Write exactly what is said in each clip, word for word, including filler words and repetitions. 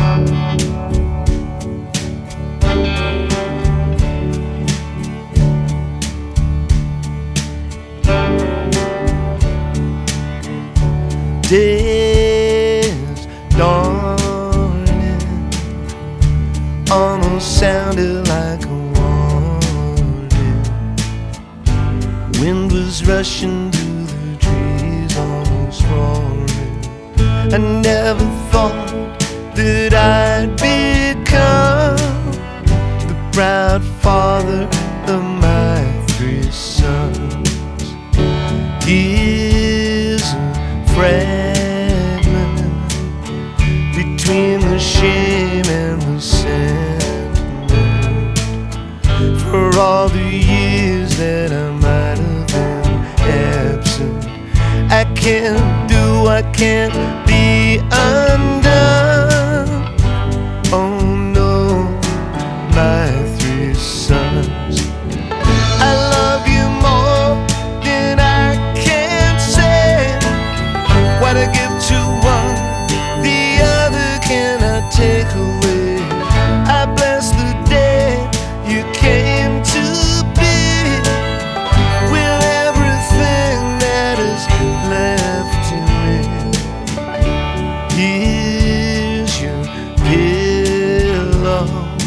Days dawning almost sounded like a warning. Wind was rushing through the trees, almost roaring. I never thought that I'd become the proud father of my three sons. Here's a fragment between the shame and the sentiment. For all the years that I might have been absent, I can't do, I can't be undone. Oh no, my three sons, I love you more than I can say. What I give to one, the other cannot take away. I bless the day you came to be, with everything that is left to me. Here's your pillow,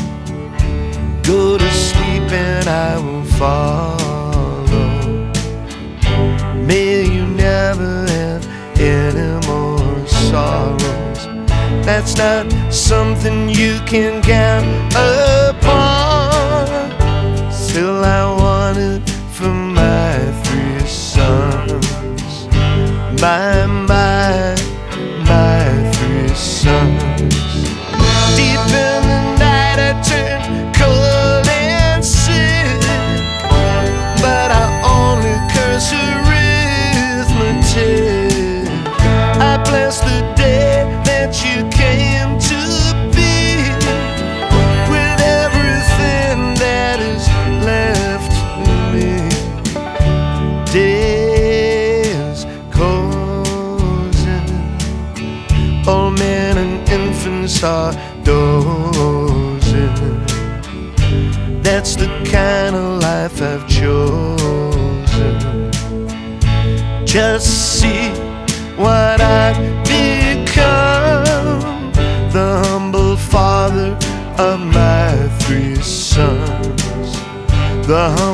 go to sleep and I will follow. May you never have any more sorrows. That's not something you can count upon. Still I want it for my three sons. My, my, my three sons. Deep in the night I turn cold and sick, but I only curse arithmetic. I bless the day that you came to be, with everything that is left to me. Days closing, old men and infants are dozing. That's the kind of life I've chosen. Just see what I've become, the humble father of my three sons, the humble